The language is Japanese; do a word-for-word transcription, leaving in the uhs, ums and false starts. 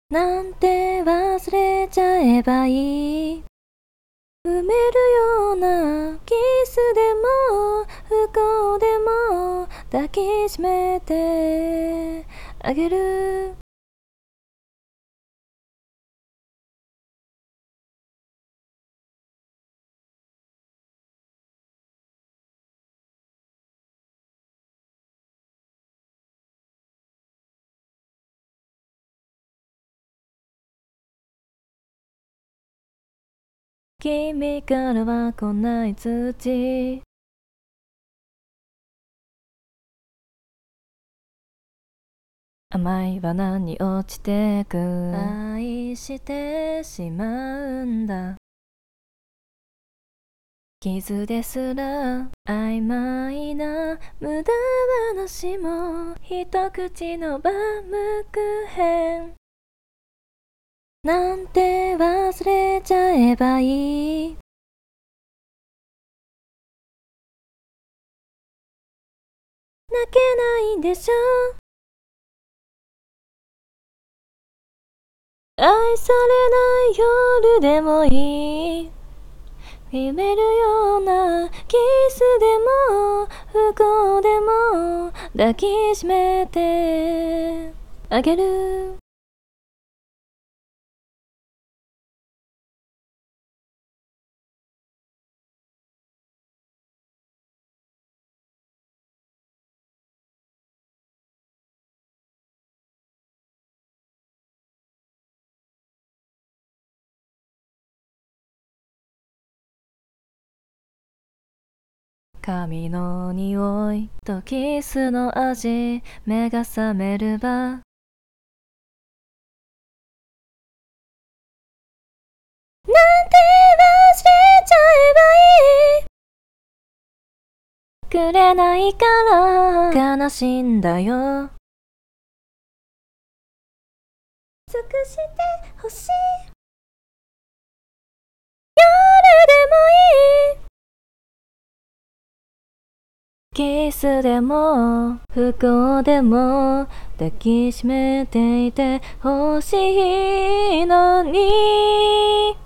なんて忘れちゃえばいい。埋めるようなキスでも不幸でも抱きしめてあげる。君からは来ない通知。甘いバナに落ちてく。愛してしまうんだ。傷ですら曖昧な無駄話も一口のバームクーヘンなんて忘れちゃえばいい。泣けないんでしょ。愛されない夜でもいい。夢るようなキスでも不幸でも抱きしめてあげる。髪の匂いとキスの味、目が覚めるばなんて忘れちゃえばいい。くれないから悲しいんだよ。尽くしてほしい。夜でもいい。キスでも不幸でも抱きしめていてほしいのに